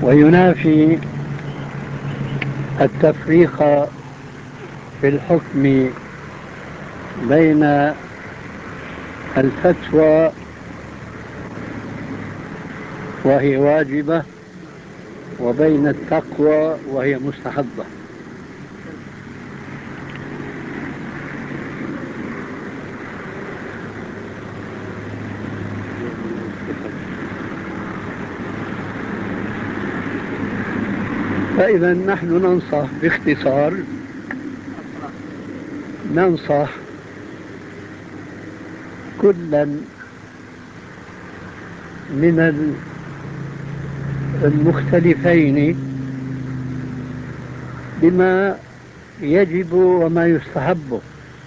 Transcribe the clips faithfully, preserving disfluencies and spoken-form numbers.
وينافي التفريق في الحكم بين الفتوى وهي واجبة وبين التقوى وهي مستحبة. فإذا نحن ننصح باختصار، ننصح كلا من المختلفين بما يجب وما يستحب.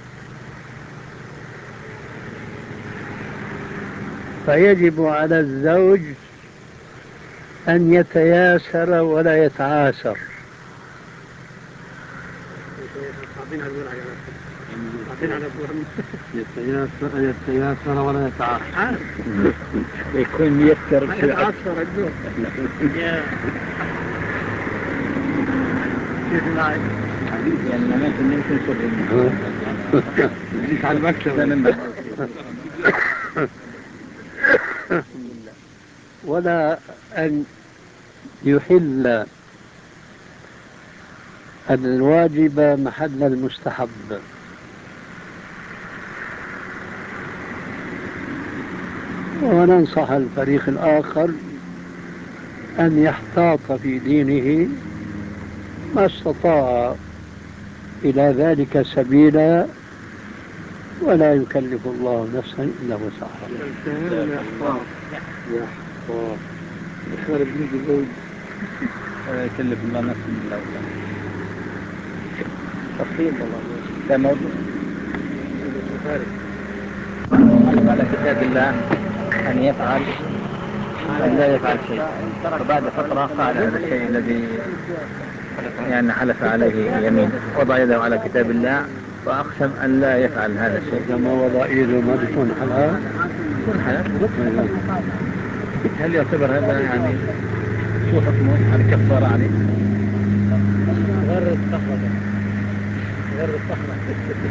فيجب على الزوج أن يتياسر ولا يتعاسر. يتياسر ولا يتعاسر، يكون ميسر في العسر. كيف معي؟ يعني ما يمكن نشوف نجيك على المكتب ولا أن يحل الواجب محل المستحب. وننصح الفريق الآخر أن يحتاط في دينه ما استطاع إلى ذلك سبيلا، ولا يكلف الله نفسا إلا وسعها. يحتاط يحتاط يخرب بيد زوج ولا يكلف الله نفسا إلا وسعها. تفصيل والله ده موضوع على كتاب الله أن يفعل أن لا يفعل شيء، فبعد فترة فعل هذا الشيء الذي يعني حلف عليه يمين، وضع يده على كتاب الله وأقسم أن لا يفعل هذا الشيء. لما وضع يده ما بيكون حلال؟ يكون حلال. هل يعتبر هذا يعني شو حكمه؟ هل كفارة عليه؟ غير الصخرة غير الصخرة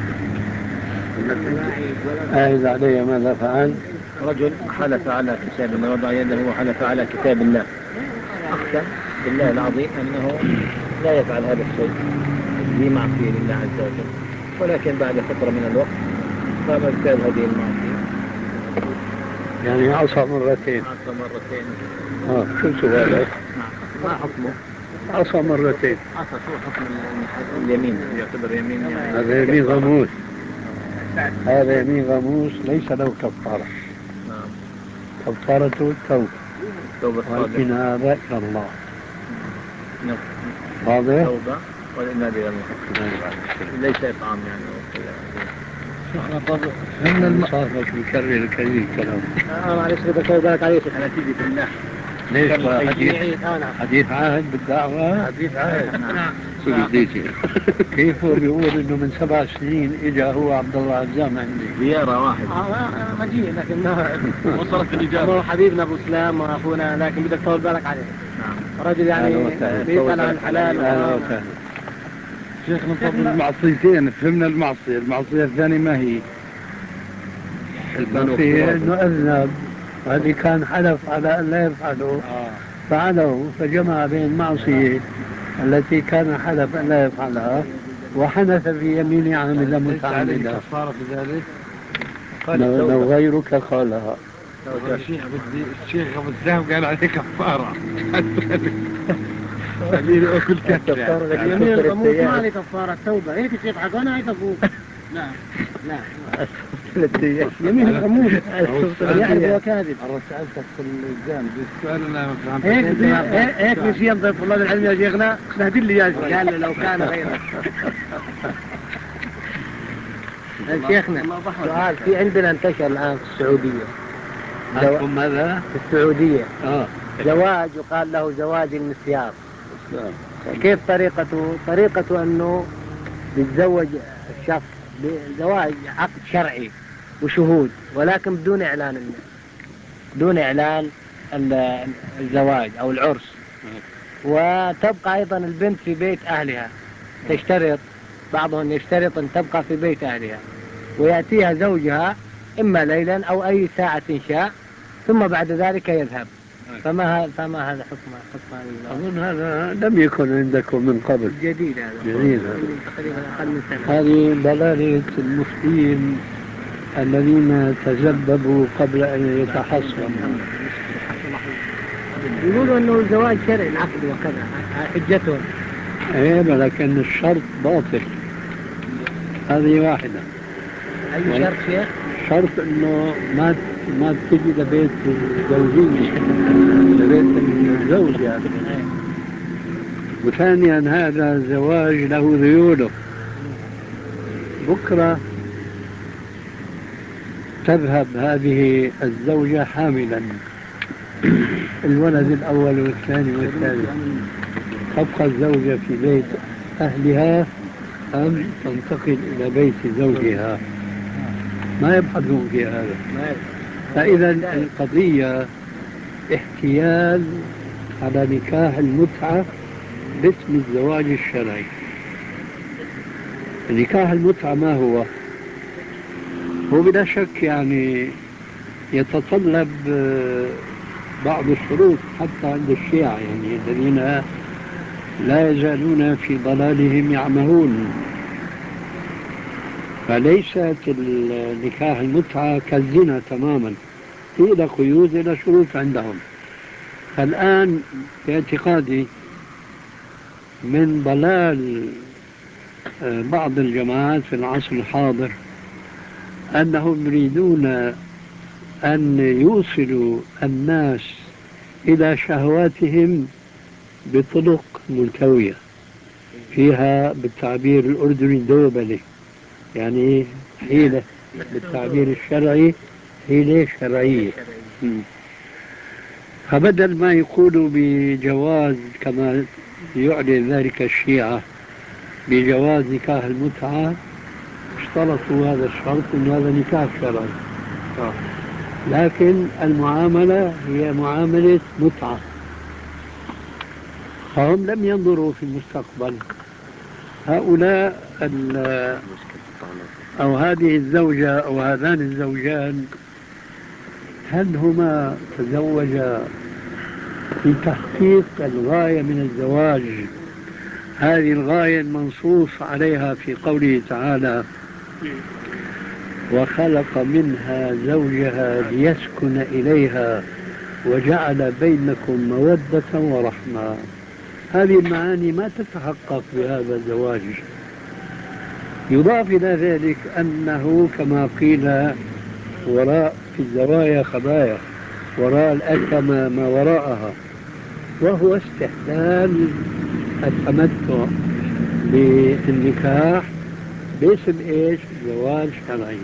أعيد علي ماذا فعل؟ رجل حلف على كتاب الله، وضع يده وحلف على كتاب الله، أقسم بالله العظيم أنه لا يفعل هذا الشيء ذي معصية لله عز وجل، ولكن بعد فترة من الوقت قام ارتكاب هذه المعصية. يعني عصى مرتين. عصى مرتين. اه شو سؤالك؟ ما حكمه؟ عصى مرتين. عصى شو حكم اليمين؟ يعتبر يمين يعني هذا يمين غموس. هذا يمين غموس ليس له كفارة. نعم. كفارته التوبة. توبة والإنابة إلى الله. نعم. واضح؟ توبة والإنابة إلى الله. ليس إطعام يعني. شيخنا طب فهمنا المصافك بكرر الكريم الكلام. اه معلش بدي اطول بالك عليه شيخ. انا تيجي في الله. ليش حديث حديث عهد بالدعوة؟ حديث عهد. نعم. شو بديتي؟ كيف هو بيقول انه من سبع سنين اجى هو عبد الله عزام عندي زيارة واحد. اه مجيء لكن ما وصلت الاجابة. هو حبيبنا ابو سلام واخونا، لكن بدك تطول بالك عليه. نعم. رجل يعني بيسأل عن الحلال. اهلا وسهلا. شيخنا طب المعصيتين فهمنا المعصية، المعصية الثانية ما هي؟ المعصية انه اذنب، وهذه كان حلف على ان لا يفعله آه. فعله، فجمع بين المعصية التي كان حلف ان لا يفعلها وحنث في يمينه عاملا متعمدا. كفارة بذلك؟ لو غيرك قالها. الشيخ بدي الشيخ ابو السهم قال عليه كفارة. خليني اكل كفارة. يمين الغموس ما عليه كفارة، التوبة هيك تضحك وانا هيك افوق. لا لا يمين الغموس يعرف هو كاذب. أنا سألتك في الإلزام بالسؤال أنا ما فهمت. هيك هيك نسيان ضيف طلاب العلم يا شيخنا، نهدي لي يا شيخ. قال لو كان غيره. شيخنا سؤال، في عندنا انتشر الآن في السعودية. عندكم ماذا؟ في السعودية آه. زواج يقال له زواج المسيار. كيف طريقته؟ طريقته أنه يتزوج الشخص بزواج عقد شرعي وشهود، ولكن بدون إعلان دون إعلان الزواج أو العرس. وتبقى أيضا البنت في بيت أهلها، تشترط بعضهم يشترط أن تبقى في بيت أهلها، ويأتيها زوجها إما ليلا أو أي ساعة شاء، ثم بعد ذلك يذهب. فما هذا فما هذا حكم حكم هذا؟ أظن هذا لم يكن عندكم من قبل. جديد هذا. جديد هذا. تقريبا أقل من سنة. هذه ضلالة المفتين الذين تجددوا قبل أن يتحصنوا. يقولوا أنه الزواج شرعي العقد وكذا، حجتهم. إيه لكن الشرط باطل. هذه واحدة. أي شرط شيخ؟ شرط إنه ما ما تجي لبيت الزوجية، لبيت الزوج يعني. وثانيا هذا الزواج له ذيوله. بكرة تذهب هذه الزوجة حاملا الولد الأول والثاني والثالث، تبقى الزوجة في بيت أهلها أم تنتقل إلى بيت زوجها؟ ما يبحثون في هذا. فإذا القضية احتيال على نكاح المتعة باسم الزواج الشرعي. نكاح المتعة ما هو؟ هو بلا شك يعني يتطلب بعض الشروط حتى عند الشيعة، يعني الذين لا يزالون في ضلالهم يعمهون. فليست النكاح المتعة كالزنا تماما، إلى قيود إلى شروط عندهم. فالآن في اعتقادي من ضلال بعض الجماعات في العصر الحاضر أنهم يريدون أن يوصلوا الناس إلى شهواتهم بطرق ملتوية فيها بالتعبير الأردني دوبلة، يعني حيلة بالتعبير الشرعي حيلة شرعية. فبدل ما يقولوا بجواز كما يعلن ذلك الشيعة بجواز نكاح المتعة، اشترطوا هذا الشرط أن هذا نكاح شرعي، لكن المعاملة هي معاملة متعة. فهم لم ينظروا في المستقبل. هؤلاء أو هذه الزوجة أو هذان الزوجان هل هما تزوجا في تحقيق الغاية من الزواج، هذه الغاية المنصوص عليها في قوله تعالى وخلق منها زوجها ليسكن إليها وجعل بينكم مودة ورحمة؟ هذه المعاني ما تتحقق بهذا الزواج. يضاف إلى ذلك أنه كما قيل وراء في الزوايا خبايا، وراء الأكمة ما وراءها، وهو استحلال التمتع بالنكاح باسم إيش؟ زواج شرعي.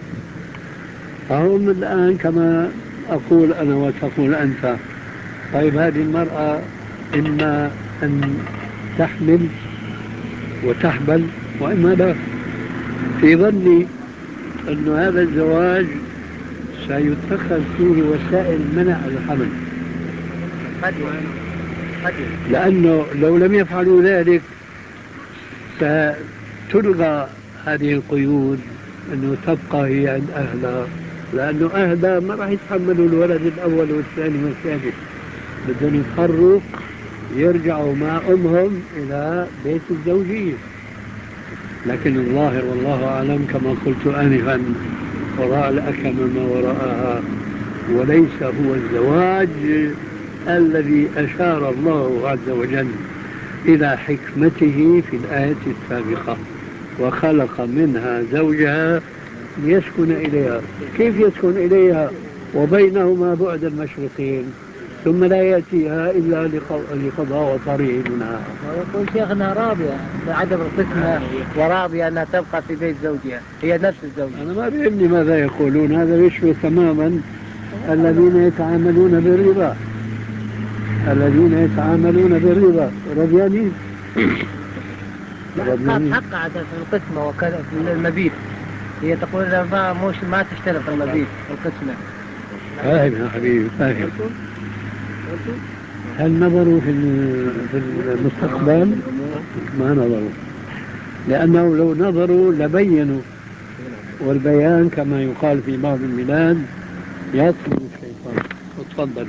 فهم الآن كما أقول أنا وتقول أنت، طيب هذه المرأة إما أن تحمل وتحبل وإما لا. في ظني أن هذا الزواج سيتخذ فيه وسائل منع الحمل، لأنه لو لم يفعلوا ذلك ستلغى هذه القيود، أنه تبقى هي عند أهلها، لأنه أهلها ما راح يتحملوا الولد الأول والثاني والثالث، بدهم يضطروا يرجعوا مع أمهم إلى بيت الزوجية. لكن الظاهر والله أعلم كما قلت آنفا وراء الأكمة ما وراءها، وليس هو الزواج الذي أشار الله عز وجل إلى حكمته في الآية السابقة وخلق منها زوجها ليسكن إليها. كيف يسكن إليها وبينهما بعد المشرقين ثم لا يأتيها إلا لقضاء وطريق منها؟ ويقول شيخنا راضية بعدم القسمة وراضية أنها تبقى في بيت زوجها، هي نفس الزوجة. أنا ما بيهمني ماذا يقولون، هذا يشبه تماما الذين يتعاملون بالربا، الذين يتعاملون بالربا رضيانين. قد حق عادة في القسمة وكذا في المبيت، هي تقول ما مش ما تشترط المبيت في القسمة. فاهم يا حبيبي فاهم. هل نظروا في في المستقبل؟ ما نظروا، لأنه لو نظروا لبينوا، والبيان كما يقال في بعض البلاد يطلب الشيطان. وتفضل.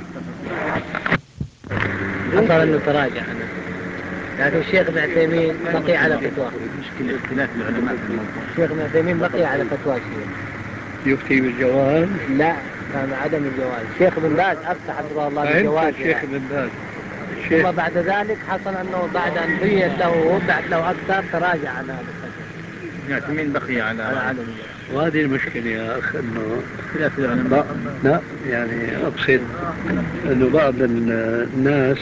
حصل انه تراجع عنه، لكن الشيخ ابن عثيمين بقي على فتواه. مشكلة اختلاف العلماء في الموضوع. الشيخ ابن عثيمين بقي على فتواه الشيخ. يفتي بالجواز؟ لا، كان عدم الجواز. الشيخ بن باز افتح حفظه الله بالجواز. الشيخ بن باز. ثم بعد ذلك حصل انه بعد ان بين له ووضعت له اكثر تراجع عن هذا الفتوى. يعني مين بقي على على عدم الجواز. وهذه المشكلة يا أخ، أنه اختلاف العلماء. لا يعني أقصد أنه بعض الناس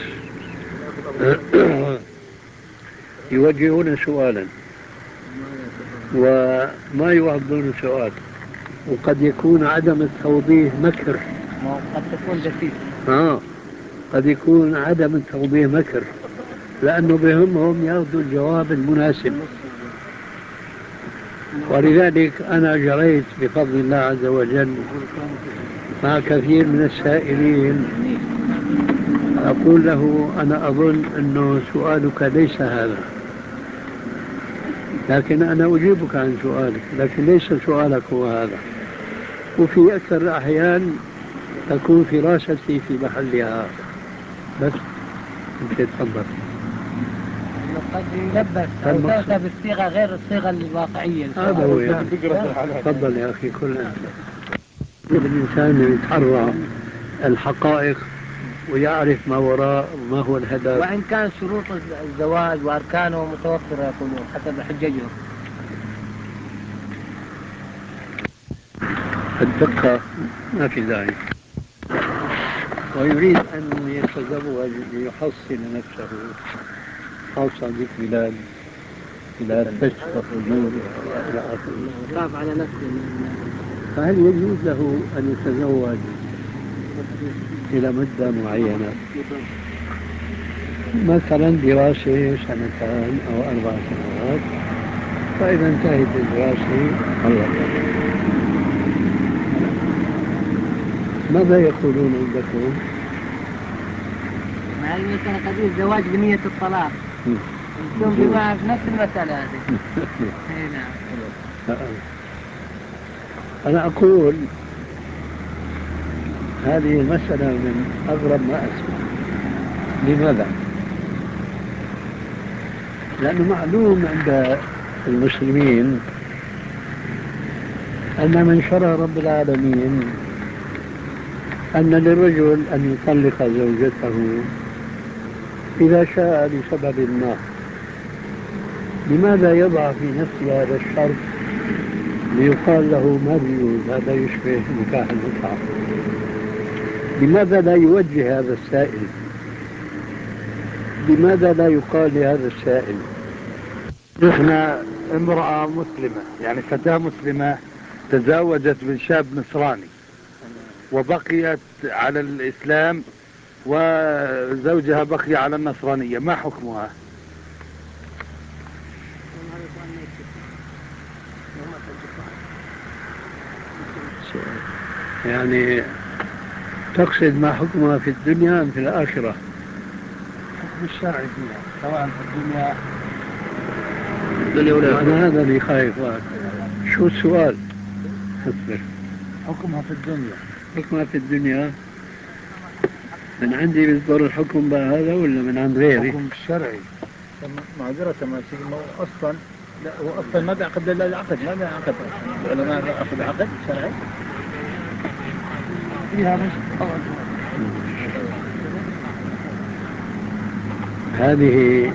يوجهون سؤالا وما يوضحون سؤال، وقد يكون عدم التوضيح مكر. قد تكون دسيس. آه قد يكون عدم التوضيح مكر، لأنه بهمهم يأخذوا الجواب المناسب. ولذلك أنا جريت بفضل الله عز وجل مع كثير من السائلين أقول له أنا أظن أنه سؤالك ليس هذا، لكن أنا أجيبك عن سؤالك، لكن ليس سؤالك هو هذا. وفي أكثر الأحيان تكون فراستي في محلها. بس أنت تفضل. قد يلبس أو تأتى بالصيغة غير الصيغة الواقعية. هذا هو يعني. تفضل يا أخي. كل الإنسان يتحرى الحقائق ويعرف ما وراء ما هو الهدف. وإن كان شروط الزواج وأركانه متوفرة يقولون حسب حججهم. الدقة ما في داعي. ويريد أن يتزوج ليحصن نفسه، خاصة ذيك بلاد بلاد فسق وفجور إلى آخره. خاف على نفسه. فهل يجوز له أن يتزوج إلى مدة معينة، مثلا دراسة سنتان أو أربع سنوات، فإذا انتهت الدراسة خلص؟ ماذا يقولون عندكم؟ مع المسألة قضية الزواج بنية الطلاق. يكون بما في نفس المسألة هذه. نعم. أنا أقول هذه المسألة من أغرب ما أسمع. لماذا؟ لأنه معلوم عند المسلمين أن من شرع رب العالمين أن للرجل أن يطلق زوجته إذا شاء لسبب ما. لماذا يضع في نفسه هذا الشرط ليقال له ما بيجوز، هذا يشبه نكاح المتعة؟ لماذا لا يوجه هذا السائل؟ لماذا لا يقال لهذا السائل؟ احنا امرأة مسلمة، يعني فتاة مسلمة تزوجت من شاب نصراني وبقيت على الإسلام وزوجها بقي على النصرانية، ما حكمها؟ يعني تقصد ما حكمها في الدنيا أم في الآخرة؟ الحكم الشرعي فيها سواء في الدنيا الدنيا ولا أنا هذا اللي خايف. شو السؤال؟ حكمها في الدنيا. حكمها في الدنيا من عندي بيصدر الحكم بهذا ولا من عند غيري؟ الحكم الشرعي. معذرة ما شيء أصلا لا هو أصلا ما بيعقد إلا العقد، ما بيعقد العلماء بيعقد عقد شرعي فيها مش هذه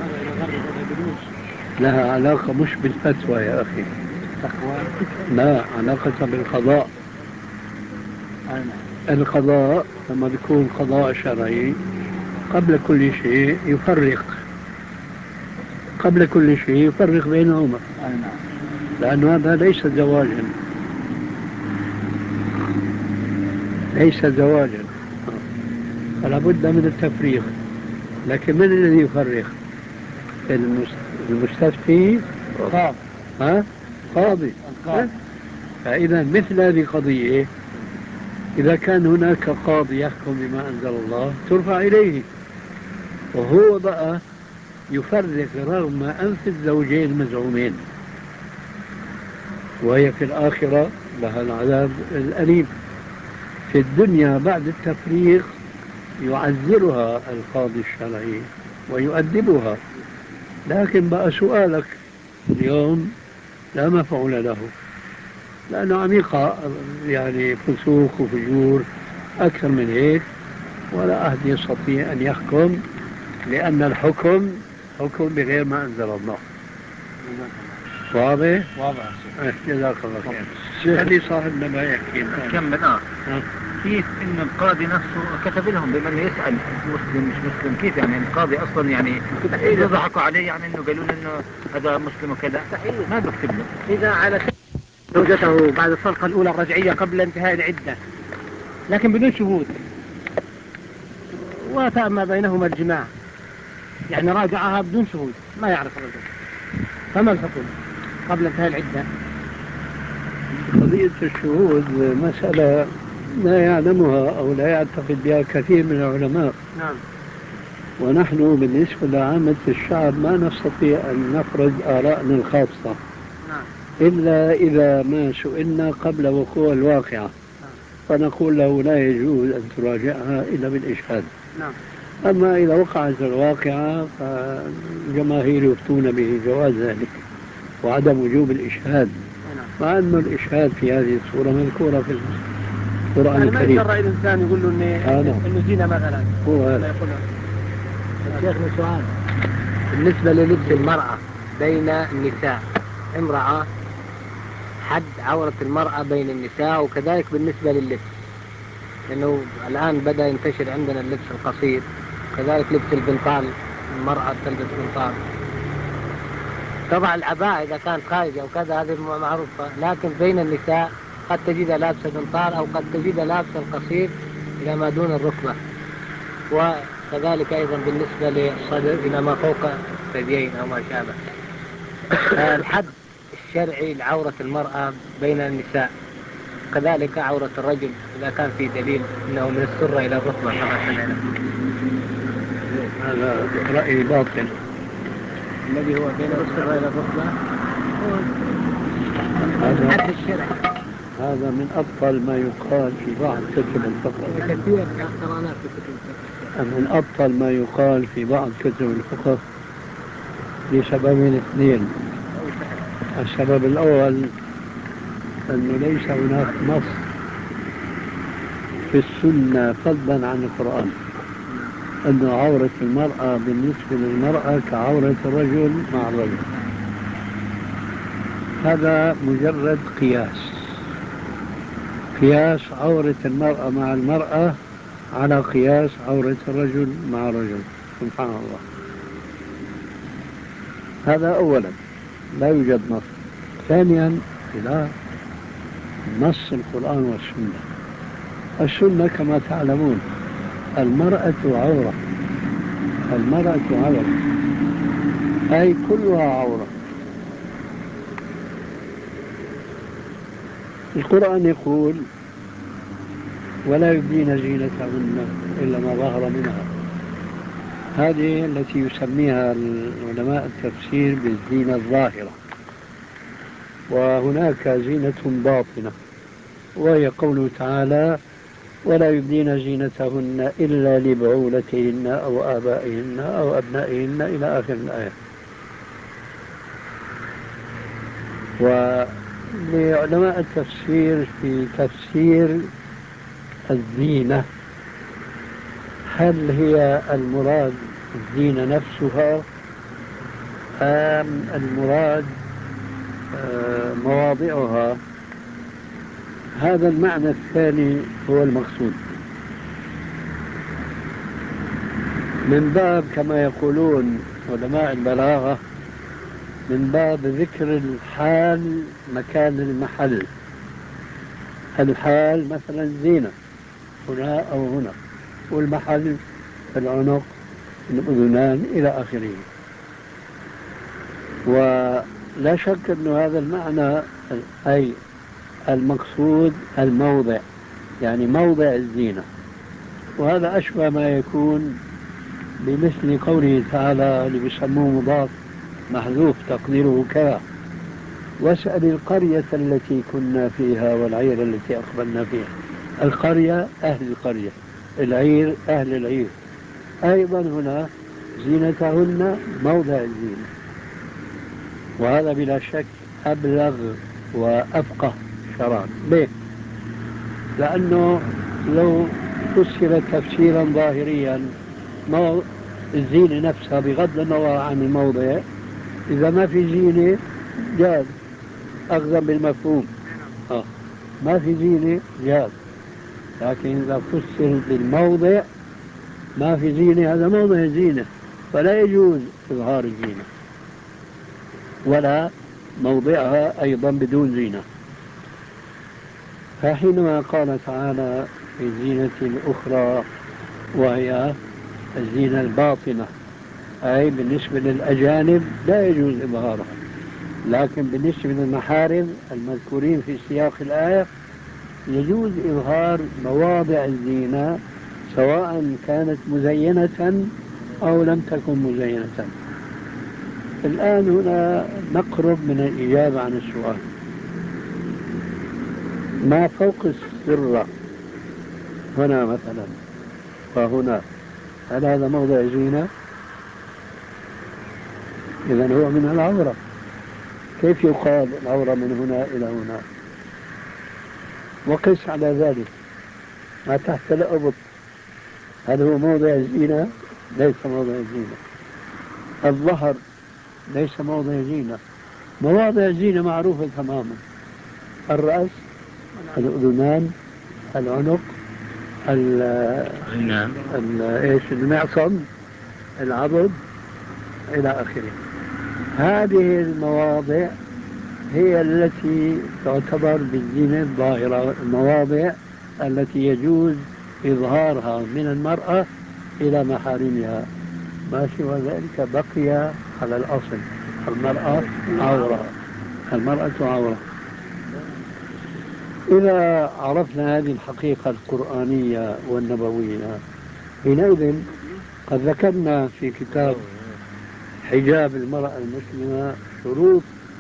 لها علاقة مش بالفتوى يا أخي، لا علاقة بالقضاء. القضاء لما بيكون قضاء شرعي قبل كل شيء يفرق قبل كل شيء يفرق بينهما، لأن هذا ليس زواجا ليس زواجا فلا بد من التفريق. لكن من الذي يفرق؟ المستفتي؟ قاضي. ها؟ قاضي. فإذا مثل هذه قضية إذا كان هناك قاضي يحكم بما أنزل الله ترفع إليه، وهو بقى يفرق رغم أنف الزوجين المزعومين، وهي في الآخرة لها العذاب الأليم. في الدنيا بعد التفريق يعذرها القاضي الشرعي ويؤدبها، لكن بقى سؤالك اليوم لا مفعول له، لأنه عميقة يعني فسوق وفجور أكثر من هيك، ولا أحد يستطيع أن يحكم، لأن الحكم حكم بغير ما أنزل الله. واضح؟ واضح. جزاك الله خير. هذه صاحبنا ما يحكي. كمل. اه كيف إن القاضي نفسه كتب لهم بمن يسأل مسلم مش مسلم؟ كيف يعني القاضي أصلا يعني إذا ضحكوا عليه يعني إنه قالوا له إنه هذا مسلم وكذا ما بكتب له. إذا على زوجته بعد الطلقة الأولى الرجعية قبل انتهاء العدة لكن بدون شهود، وتم بينهما الجماع، يعني راجعها بدون شهود ما يعرف الرجل، فما الحكم قبل انتهاء العدة؟ قضية الشهود مسألة لا يعلمها أو لا يعتقد بها كثير من العلماء. نعم. ونحن بالنسبة لعامة الشعب ما نستطيع أن نفرض آراءنا الخاصة. نعم. إلا إذا ما سئلنا قبل وقوع الواقعة. نعم. فنقول له لا يجوز أن تراجعها إلا بالإشهاد. نعم. أما إذا وقعت الواقعة فالجماهير يفتون به جواز ذلك وعدم وجوب الإشهاد، مع أن الإشهاد في هذه الصورة مذكورة في القرآن يعني الكريم. ما يجرأ الإنسان يقول له إنه إنه زينة مثلا. هو هذا. الشيخ سؤال بالنسبة للبس المرأة بين النساء، امرأة حد عورة المرأة بين النساء، وكذلك بالنسبة لللبس، لأنه الآن بدأ ينتشر عندنا اللبس القصير، كذلك لبس البنطال، المرأة تلبس بنطال. طبعا العباءة إذا كانت خارجة وكذا هذه معروفة، لكن بين النساء قد تجد لابسة بنطال أو قد تجد لابسة القصير إلى ما دون الركبة، وكذلك أيضا بالنسبة للصدر إلى ما فوق الثديين أو ما شابه. الحد الشرعي لعورة المرأة بين النساء كذلك عورة الرجل إذا كان في دليل أنه من السرة إلى الركبة كما سمعنا. هذا رأي باطل. الذي هو بين السرة إلى الركبة هذا الحد الشرعي. هذا من أبطل ما يقال في بعض كتب الفقه. كثير قرأنا في كتب الفقه. من أبطل ما يقال في بعض كتب الفقه لسببين اثنين. السبب الأول أنه ليس هناك نص في السنة فضلا عن القرآن أن عورة المرأة بالنسبة للمرأة كعورة الرجل مع الرجل. هذا مجرد قياس، قياس عورة المرأة مع المرأة على قياس عورة الرجل مع الرجل. سبحان الله. هذا أولا لا يوجد نص. ثانيا خلاف نص القرآن والسنة. السنة كما تعلمون المرأة عورة، المرأة عورة أي كلها عورة. القرآن يقول ولا يبدين زينتهن إلا ما ظهر منها. هذه التي يسميها العلماء التفسير بالزينة الظاهرة، وهناك زينة باطنة وهي قوله تعالى ولا يبدين زينتهن إلا لبعولتهن أو آبائهن أو أبنائهن إلى آخر الآية. ولعلماء التفسير في تفسير الزينة هل هي المراد الزينة نفسها أم المراد مواضعها؟ هذا المعنى الثاني هو المقصود، من باب كما يقولون علماء البلاغة من باب ذكر الحال مكان المحل. الحال مثلا زينة هنا أو هنا، والمحل العنق الأذنان إلى آخره. ولا شك أن هذا المعنى أي المقصود الموضع، يعني موضع الزينة. وهذا أشبه ما يكون بمثل قوله تعالى اللي بيسموه مضاف محذوف تقديره كذا: واسأل القرية التي كنا فيها والعير التي أقبلنا فيها. القرية أهل القرية، العير أهل العير. أيضا هنا زينتهن موضع الزينة، وهذا بلا شك أبلغ وأفقه شرعا. ليه؟ لأنه لو فسر تفسيرا ظاهريا الزينة نفسها بغض النظر عن الموضع، إذا ما في زينة جاز أخذا بالمفهوم، آه. ما في زينة جاز. لكن إذا فسر بالموضع ما في زينة، هذا موضع زينة، فلا يجوز إظهار الزينة، ولا موضعها أيضا بدون زينة. فحينما قال تعالى في زينة أخرى وهي الزينة الباطنة، أي بالنسبة للأجانب لا يجوز إظهارها، لكن بالنسبة للمحارم المذكورين في سياق الآية يجوز إظهار مواضع الزينة سواء كانت مزينة أو لم تكن مزينة. الآن هنا نقرب من الإجابة عن السؤال: ما فوق السرة هنا مثلا فهنا، هل هذا موضع زينة؟ إذن هو من العورة. كيف يقال العورة من هنا إلى هنا؟ وقس على ذلك ما تحت الأبط، هل هو موضع زينة؟ ليس موضع زينة. الظهر ليس موضع زينة. مواضع زينة معروفة تماما: الرأس، الأذنان، العنق، المعصم، العضد، إلى آخره. هذه المواضع هي التي تعتبر بالزينة الظاهرة، المواضع التي يجوز إظهارها من المرأة إلى محارمها. ما سوى ذلك بقي على الأصل: المرأة عورة، المرأة عورة. إذا عرفنا هذه الحقيقة القرآنية والنبوية، حينئذ قد ذكرنا في كتاب حجاب المرأة المسلمة شروط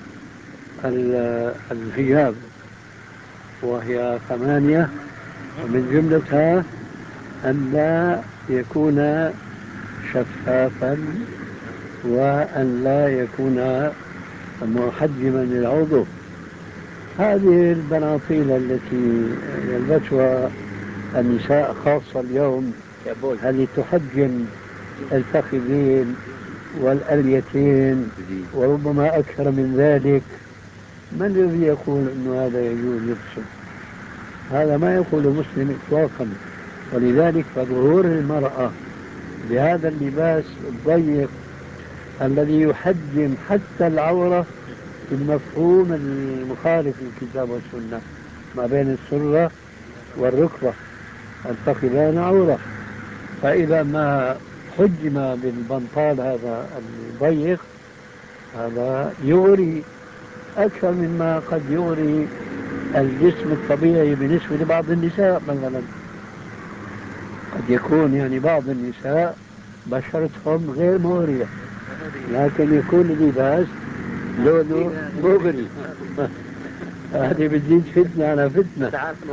الحجاب، وهي ثمانية، ومن جملتها أن لا يكون شفافا، وأن لا يكون محجما للعضو. هذه البناطيل التي يلبسها النساء خاصة اليوم هل تحجم الفخذين والأليتين وربما أكثر من ذلك. من الذي يقول أنه هذا يجوز لبسه؟ هذا ما يقول مسلم إطلاقا. ولذلك فظهور المرأة بهذا اللباس الضيق الذي يحجم حتى العورة بالمفهوم المخالف للكتاب والسنة، ما بين السرة والركبة الفخذان عورة، فإذا ما حجم بالبنطال هذا الضيق هذا يغري أكثر مما قد يغري الجسم الطبيعي بالنسبة لبعض النساء. مثلا قد يكون يعني بعض النساء بشرتهم غير مغرية، لكن يكون اللباس لونه مغري. هذه بتزيد فتنة على فتنة.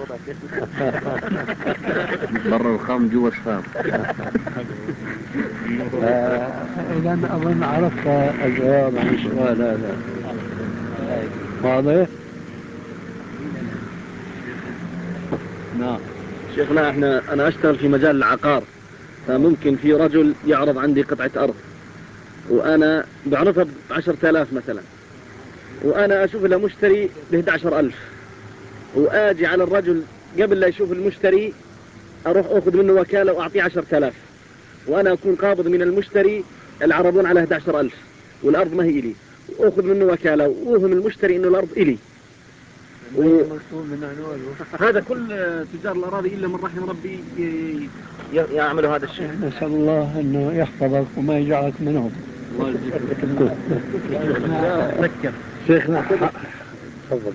برا الخام جوا الشام. إذا أظن عرفت الجواب عن السؤال هذا. واضح؟ نعم شيخنا، احنا انا اشتغل في مجال العقار، فممكن في رجل يعرض عندي قطعة ارض وانا بعرضها بعشرة آلاف مثلا، وانا اشوف له مشتري بإحدى عشر ألف، واجي على الرجل قبل لا يشوف المشتري اروح اخذ منه وكالة واعطيه عشرة آلاف، وانا اكون قابض من المشتري العرضون على إحدى عشر ألف والارض ما هي الي، واخذ منه وكالة واوهم المشتري انه الارض الي. و... هذا كل تجار الأراضي إلا من رحم ربي يعملوا هذا الشيء. نسأل الله أنه يحفظك وما يجعلك منهم. الله يجزيك. ذكر شيخنا. تفضل.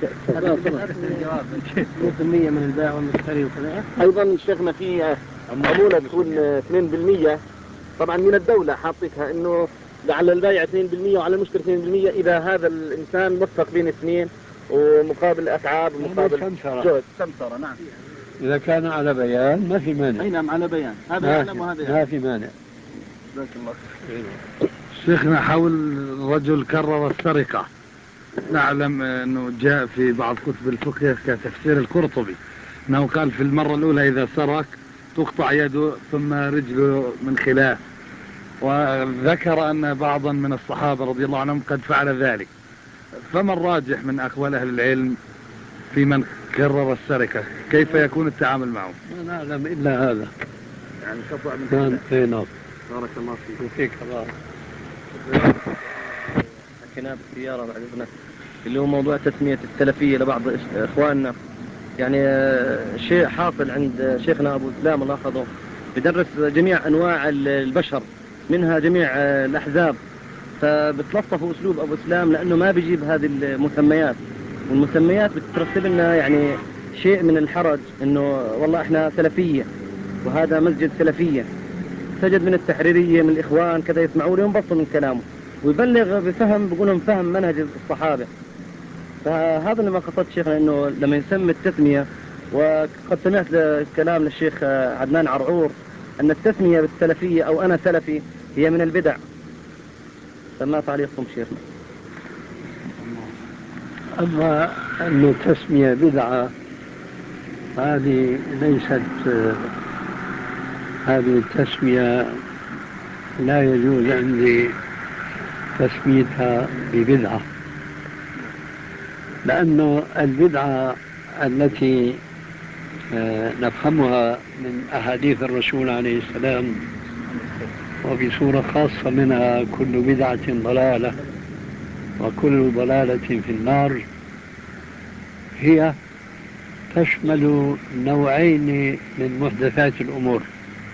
اثنين بالمئة من البائع والمشتري وكذا. أيضا شيخنا في عمولة تكون اثنين بالمئة طبعا من الدولة حاطتها انه على البائع اثنين بالمئة وعلى المشتري اثنين بالمئة اذا هذا الانسان وفق بين اثنين ومقابل اتعاب ومقابل سمسرة. جهد سمسرة. نعم. إذا كان على بيان ما في مانع. اي نعم على بيان، هذا ما يعلم في, وهذا ما يعلم. في مانع. جزاك الله. شيخنا حول رجل كرر السرقة، نعلم أنه جاء في بعض كتب الفقه كتفسير القرطبي أنه قال في المرة الأولى إذا سرق تقطع يده ثم رجله من خلاف، وذكر أن بعضا من الصحابة رضي الله عنهم قد فعل ذلك. فما الراجح من أقوال أهل العلم في من كرر السرقة؟ كيف يكون التعامل معه؟ ما نعلم إلا هذا، يعني قطع من ما خلاف. نعم. بارك الله فيك. وفيك بارك. حكينا بالسيارة بعد إذنك اللي هو موضوع تسمية السلفية لبعض إخواننا، يعني شيء حاصل عند شيخنا أبو إسلام الله يحفظه، بدرس جميع أنواع البشر منها جميع الأحزاب، فبتلطفوا أسلوب أبو إسلام لأنه ما بيجيب هذه المسميات، والمسميات بترتب لنا يعني شيء من الحرج إنه والله إحنا سلفية وهذا مسجد سلفية، سجد من التحريرية من الإخوان كذا، يسمعوا له وينبسطوا من كلامه ويبلغ بفهم، بيقول لهم فهم منهج الصحابة. فهذا اللي ما قصدت شيخنا، انه لما يسمي التسمية، وقد سمعت كلام للشيخ عدنان عرعور ان التسمية بالسلفية او انا سلفي هي من البدع، فما تعليقكم شيخنا؟ أما أنه تسمية بدعة هذه ليست، هذه التسمية لا يجوز عندي تسميتها ببدعة، لأنه البدعة التي نفهمها من أحاديث الرسول عليه السلام وبصورة خاصة منها كل بدعة ضلالة وكل ضلالة في النار، هي تشمل نوعين من محدثات الأمور.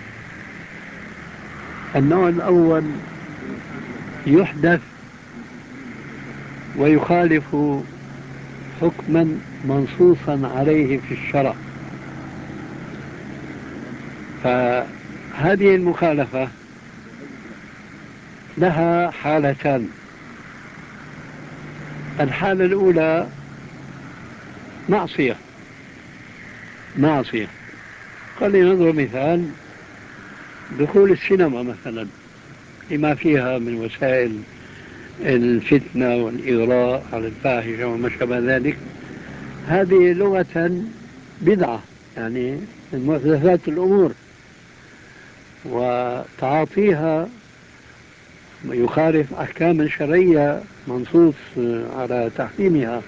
النوع الأول يحدث ويخالف حكما منصوصا عليه في الشرع، فهذه المخالفة لها حالتان. الحالة الأولى معصية معصية خلينا نضرب مثال، دخول السينما مثلا لما فيها من وسائل الفتنة والإغراء على الفاحشة وما شابه ذلك، هذه لغة بدعة يعني من محدثات الأمور، وتعاطيها يخالف أحكام شرعية منصوص على تحريمها،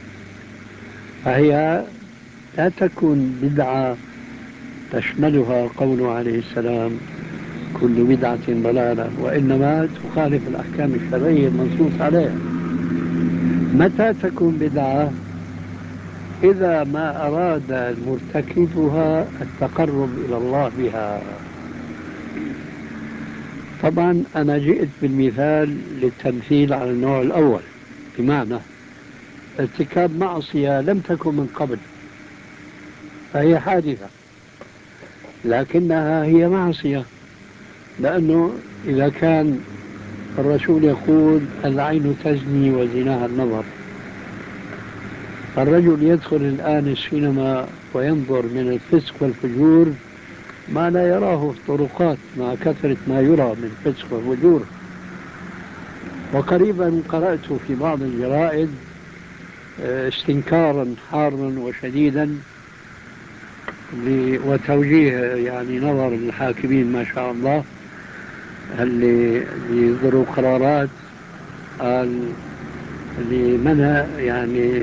فهي لا تكون بدعة تشملها قوله عليه السلام كل بدعة ضلالة، وإنما تخالف الأحكام الشرعية المنصوص عليها. متى تكون بدعة؟ إذا ما أراد مرتكبها التقرب إلى الله بها. طبعا أنا جئت بالمثال للتمثيل على النوع الأول، بمعنى ارتكاب معصية لم تكن من قبل فهي حادثة، لكنها هي معصية، لأنه إذا كان الرسول يقول العين تزني وزناها النظر، الرجل يدخل الآن السينما وينظر من الفسق والفجور ما لا يراه في الطرقات مع كثرة ما يرى من فسق وفجور. وقريبا قرأت في بعض الجرائد استنكارا حارا وشديدا وتوجيه يعني نظر الحاكمين ما شاء الله اللي يصدروا قرارات لمنع يعني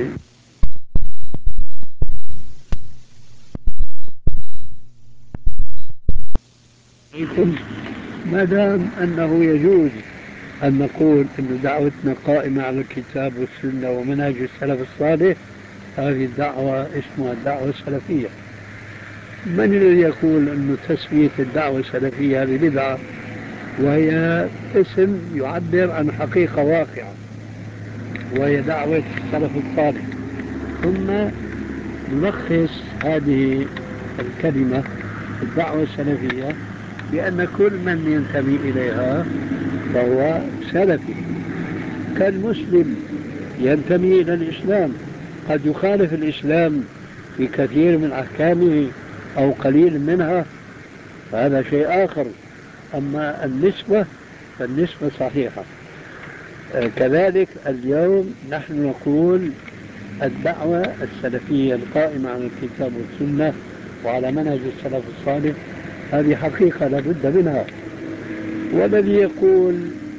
ما دام أنه يجوز أن نقول أن دعوتنا قائمة على الكتاب والسنة ومنهج السلف الصالح، هذه الدعوة اسمها الدعوة السلفية. من الذي يقول أن تسمية الدعوة السلفية هذه بدعة، وهي اسم يعبر عن حقيقة واقعة وهي دعوة السلف الصالح؟ ثم نلخص هذه الكلمة الدعوة السلفية بأن كل من ينتمي إليها فهو سلفي. كالمسلم ينتمي إلى الإسلام، قد يخالف الإسلام في كثير من أحكامه أو قليل منها، هذا شيء آخر. أما النسبة فالنسبة صحيحة. كذلك اليوم نحن نقول الدعوة السلفية القائمة على الكتاب والسنة وعلى منهج السلف الصالح هذه حقيقة لابد منها. والذي يقول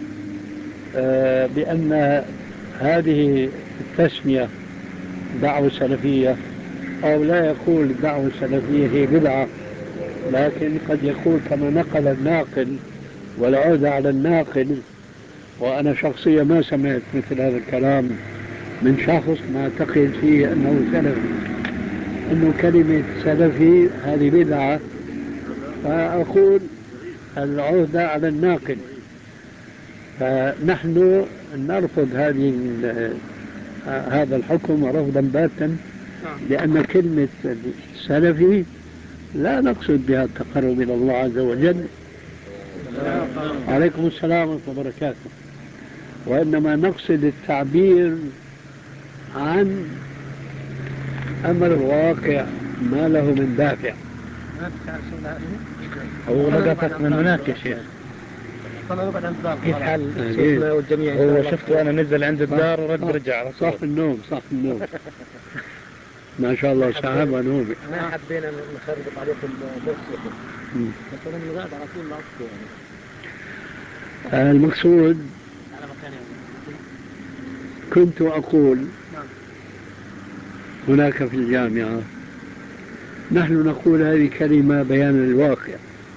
بأن هذه التسمية دعوة سلفية أو لا يقول الدعوة السلفية هي بدعة، لكن قد يقول كما نقل الناقل والعودة على الناقل، وأنا شخصيا ما سمعت مثل هذا الكلام من شخص ما أعتقد فيه أنه سلفي، أنه كلمة سلفي هذه بدعة، فأقول العودة على الناقل. فنحن نرفض هذه هذا الحكم رفضا باتا، لأن كلمة سلفي لا نقصد بها التقرب إلى الله عز وجل. عليكم السلام ورحمة الله وبركاته. وإنما نقصد التعبير عن أمر واقع ما له من دافع. هو نقفت من هناك يا شيخ. كيف حال شيخنا والجميع؟ هو شفته أنا نزل عند الدار ورد رجع. صح النوم صح النوم ما شاء الله صاحبها نومي. ما حبينا نخربط عليكم درس، بس أنا من قاعد على طول نعطيه يعني. المقصود كنت أقول هناك في الجامعة نحن نقول هذه كلمة بيان الواقع،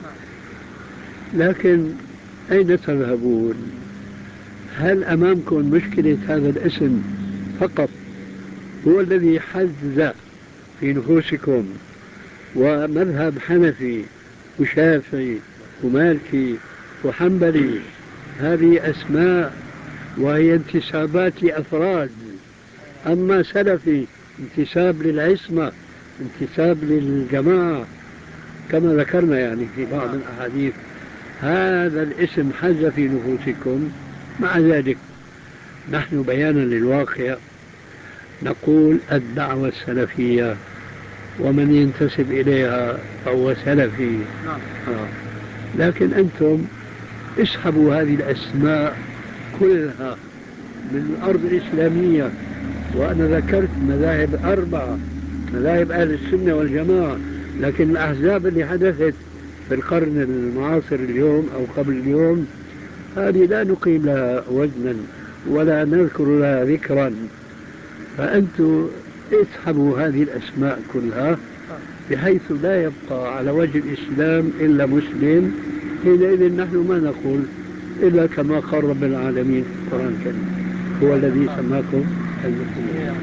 لكن أين تذهبون؟ هل أمامكم مشكلة هذا الاسم فقط هو الذي حز في نفوسكم، ومذهب حنفي وشافعي ومالكي وحنبلي هذه أسماء وهي انتسابات لأفراد، أما سلفي انتساب للعصمة، انتساب للجماعة كما ذكرنا يعني في بعض الأحاديث. هذا الاسم حز في نفوسكم. مع ذلك نحن بيانا للواقع نقول الدعوة السلفية ومن ينتسب إليها فهو سلفي. آه. لكن أنتم اسحبوا هذه الأسماء كلها من الأرض الإسلامية، وأنا ذكرت مذاهب أربعة، مذاهب أهل السنة والجماعة، لكن الأحزاب اللي حدثت في القرن المعاصر اليوم أو قبل اليوم هذه لا نقيم لها وزنا ولا نذكر لها ذكرا. فأنتم اسحبوا هذه الأسماء كلها بحيث لا يبقى على وجه الإسلام إلا مسلم. حينئذ نحن ما نقول إلا كما قال رب العالمين في القرآن الكريم هو الذي سماكم المسلمين.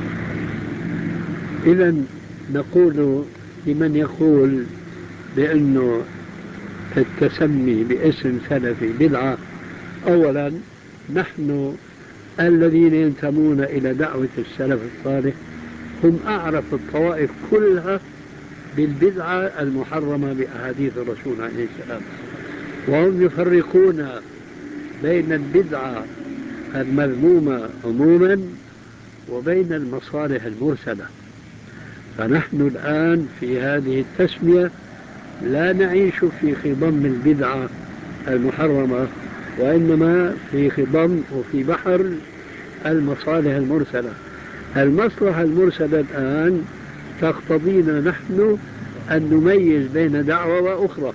إذا نقول لمن يقول بأنه التسمي باسم سلفي بدعة، أولا نحن الذين ينتمون إلى دعوة السلف الصالح هم أعرف الطوائف كلها بالبدعة المحرمة بأحاديث الرسول عليه السلام، وهم يفرقون بين البدعة المذمومة عموما وبين المصالح المرسلة. فنحن الآن في هذه التسمية لا نعيش في خضم البدعة المحرمة، وإنما في خضم وفي بحر المصالح المرسلة. المصلحة المرسلة الآن تقتضينا نحن أن نميز بين دعوة وأخرى.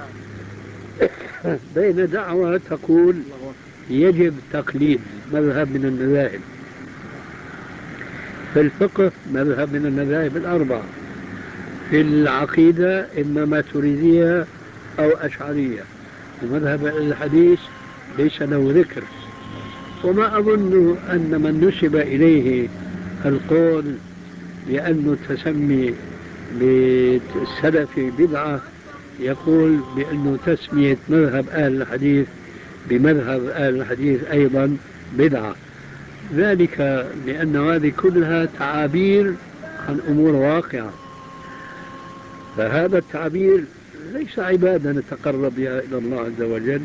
بين دعوة تقول يجب تقليد مذهب من المذاهب، في الفقه مذهب من المذاهب الأربعة، في العقيدة إما ماتريدية أو أشعرية، ومذهب الحديث ليس له ذكر. وما أظن أن من نسب إليه القول بأن التسمي بالسلف بدعة يقول بأن تسمية مذهب أهل الحديث بمذهب أهل الحديث أيضا بدعة، ذلك لأن هذه كلها تعابير عن أمور واقعة. فهذا التعبير ليس عبادة نتقرب بها إلى الله عز وجل،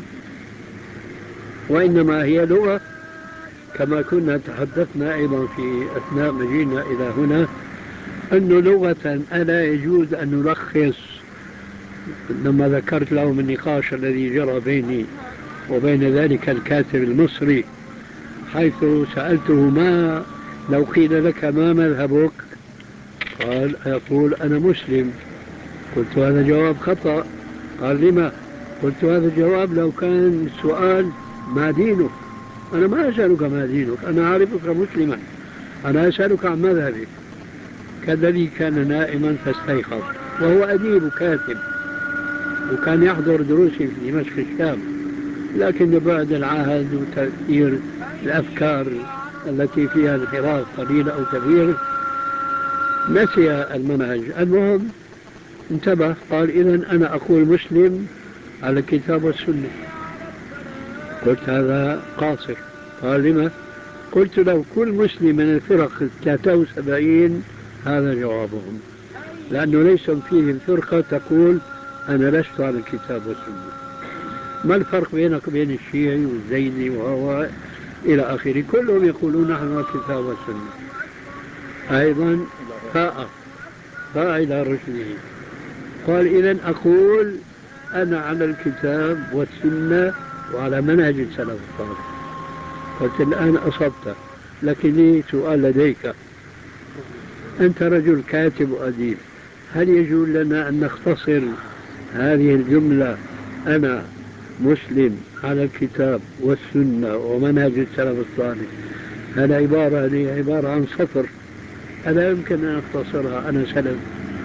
وإنما هي لغة، كما كنا تحدثنا أيضا في أثناء مجيئنا إلى هنا، أنه لغة ألا يجوز أن نلخص. لما ذكرت لهم النقاش الذي جرى بيني وبين ذلك الكاتب المصري، حيث سألته ما لو قيل لك ما مذهبك؟ قال يقول أنا مسلم. قلت هذا جواب خطأ. قال لما؟ قلت هذا الجواب لو كان السؤال ما دينك. أنا ما أسألك ما دينك، أنا أعرفك مسلما، أنا أسألك عن مذهبك. كالذي كان نائما فاستيقظ، وهو أديب كاتب وكان يحضر دروسي في دمشق الشام، لكن بعد العهد وتأثير الأفكار التي فيها انحراف قليل أو كبير نسي المنهج. المهم انتبه، قال إذن أنا أقول مسلم على الكتاب والسنة. قلت هذا قاصر. قال لما؟ قلت لو كل مسلم من الفرق ثلاثة وسبعين هذا جوابهم، لأنه ليس فيهم فرقة تقول أنا لست على الكتاب والسنة. ما الفرق بينك وبين الشيعي والزيدي وهو إلى آخره؟ كلهم يقولون نحن على الكتاب والسنة. أيضا فاء فاء إلى رشده. قال إذن أقول أنا على الكتاب والسنة وعلى منهج السلف الصالح. قلت الآن أصبت، لكن لي سؤال لديك. أنت رجل كاتب وأديب، هل يجوز لنا أن نختصر هذه الجملة أنا مسلم على الكتاب والسنة ومنهج السلف الصالح؟ هذا عبارة هذه عبارة عن سطر، ألا يمكن أن أختصرها أنا سلف؟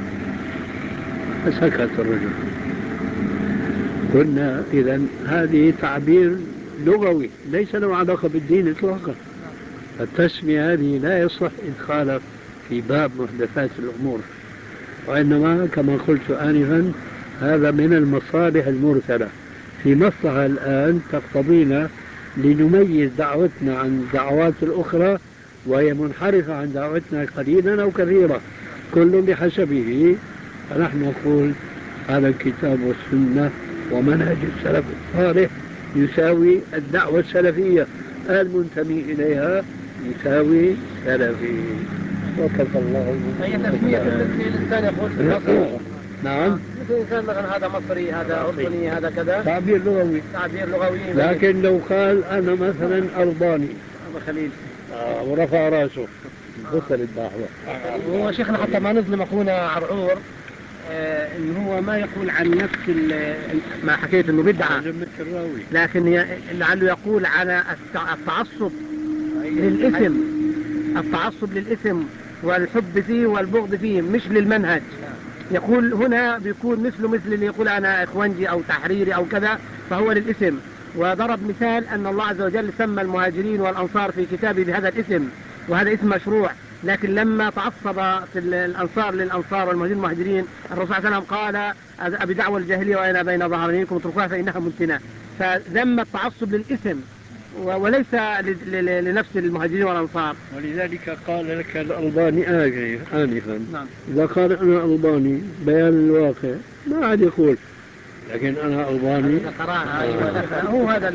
فسكت الرجل. قلنا إذن هذه تعبير لغوي ليس له علاقة بالدين إطلاقا. التسمية هذه لا يصح إدخالها في باب محدثات الأمور، وإنما كما قلت آنفا هذا من المصالح المرسلة في مصلحة الآن تقتضينا لنميز دعوتنا عن الدعوات الأخرى، وهي منحرفة عن دعوتنا قليلا أو كثيرا، كل بحسبه. فنحن نقول على الكتاب والسنة ومنهج السلف الصالح يساوي الدعوة السلفية، المنتمي إليها يساوي سلفي. وكفى الله. هي تسمية مثل الإنسان يقول في مصر. نعم. مثل الإنسان مثلا هذا مصري، هذا أردني، هذا كذا. تعبير لغوي. تعبير لغوي. لكن لو قال أنا مثلا ألباني أبو خليل آه ورفع راسه بطل الدعوة. هو شيخنا حتى ما نظلم أخونا عرعور آه إن هو ما يقول عن نفس ما حكيت إنه بدعة، لكن لعله يقول على التعصب للإثم، التعصب للإثم والحب فيه والبغض فيه مش للمنهج. يقول هنا بيكون مثله مثل اللي يقول أنا إخوانجي أو تحريري أو كذا، فهو للإثم. وضرب مثال أن الله عز وجل سمى المهاجرين والأنصار في كتابه بهذا الإثم، وهذا إثم مشروع. لكن لما تعصب في الأنصار للأنصار والمهاجرين المهاجرين، الرسول صلى الله عليه وسلم قال بدعوى الجاهلية وأنا بين ظهرانيكم اتركوها فإنها منتنة. فذم التعصب للإثم وليس لنفس المهاجرين والأنصار. ولذلك قال لك الألباني آنفا. نعم. إذا قال أنا ألباني بيان الواقع ما عاد يقول، لكن أنا ألباني آه. هو هذا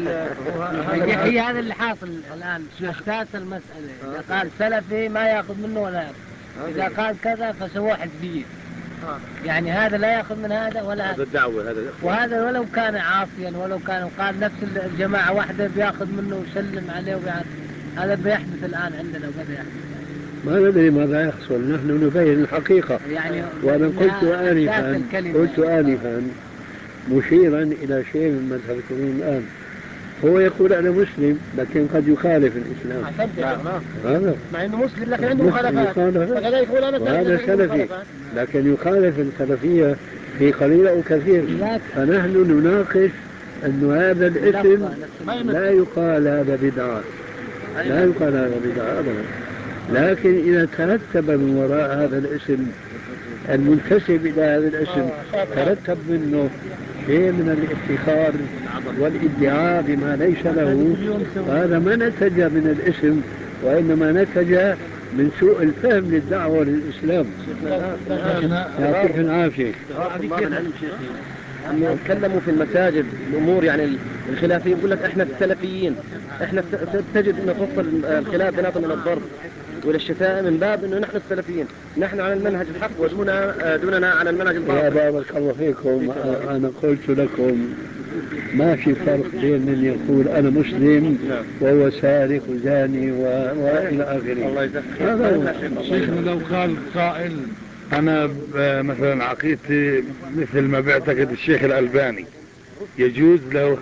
هي هذا اللي حاصل الآن أساس المسألة. إذا قال سلفي ما يأخذ منه ولا يأخذ، إذا قال كذا فسواه حزبية. يعني هذا لا يأخذ من هذا ولا هذا الدعوة هذا، وهذا ولو كان عاصيا ولو كان قال نفس الجماعة واحدة بيأخذ منه ويسلم عليه وبيعرف. هذا بيحدث الآن عندنا وبدأ يحدث. ما ندري ماذا يحصل، نحن نبين الحقيقة. يعني وأنا قلت آنفا قلت آنفا مشيرا إلى شيء من مذهبكم الآن. هو يقول أنا مسلم لكن قد يخالف الإسلام. هذا مع أنه مسلم لكن عنده مخالفات، وهذا سلفي لكن يخالف السلفية في قليل أو كثير. فنحن نناقش أن هذا الاسم لا يقال هذا بدعة، لا يقال هذا بدعة أبدا. لكن إذا ترتب من وراء هذا الاسم المنتسب إلى هذا الاسم ترتب منه شيء من الافتخار والادعاء بما ليس له، هذا ما نتج من الاسم، وإنما نتج من سوء الفهم للدعوة للإسلام. يعطيك العافية. عم يتكلموا في المساجد الامور يعني الخلافيه، يقول لك احنا السلفيين، احنا الس- تجد انه توصل الخلاف بيناتهم الى الضرب والى الشتائم من باب انه نحن السلفيين، نحن على المنهج الحق ودون دوننا على المنهج يا الباطل. بارك الله فيكم، أنا قلت لكم ما في فرق بين من يقول أنا مسلم نعم. وهو سارق وزاني و... وإلى الله آخره. يجزاك خير. هذا هو. شيخنا لو قال قائل أنا ب- مثلا عقيدتي مثل ما بيعتقد الشيخ الألباني، يجوز له؟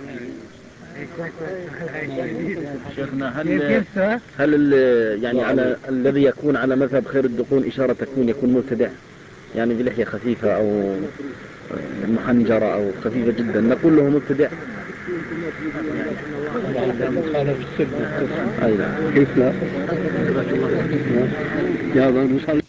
شيخنا هل هل ال- يعني على الذي يكون على مذهب خير الدقون إشارة تكون يكون مبتدع، يعني بلحية خفيفة أو محنجرة أو خفيفة جدا نقول له مبتدع؟ مخالف السنة. أي نعم. كيف لا؟ يلا نصلي.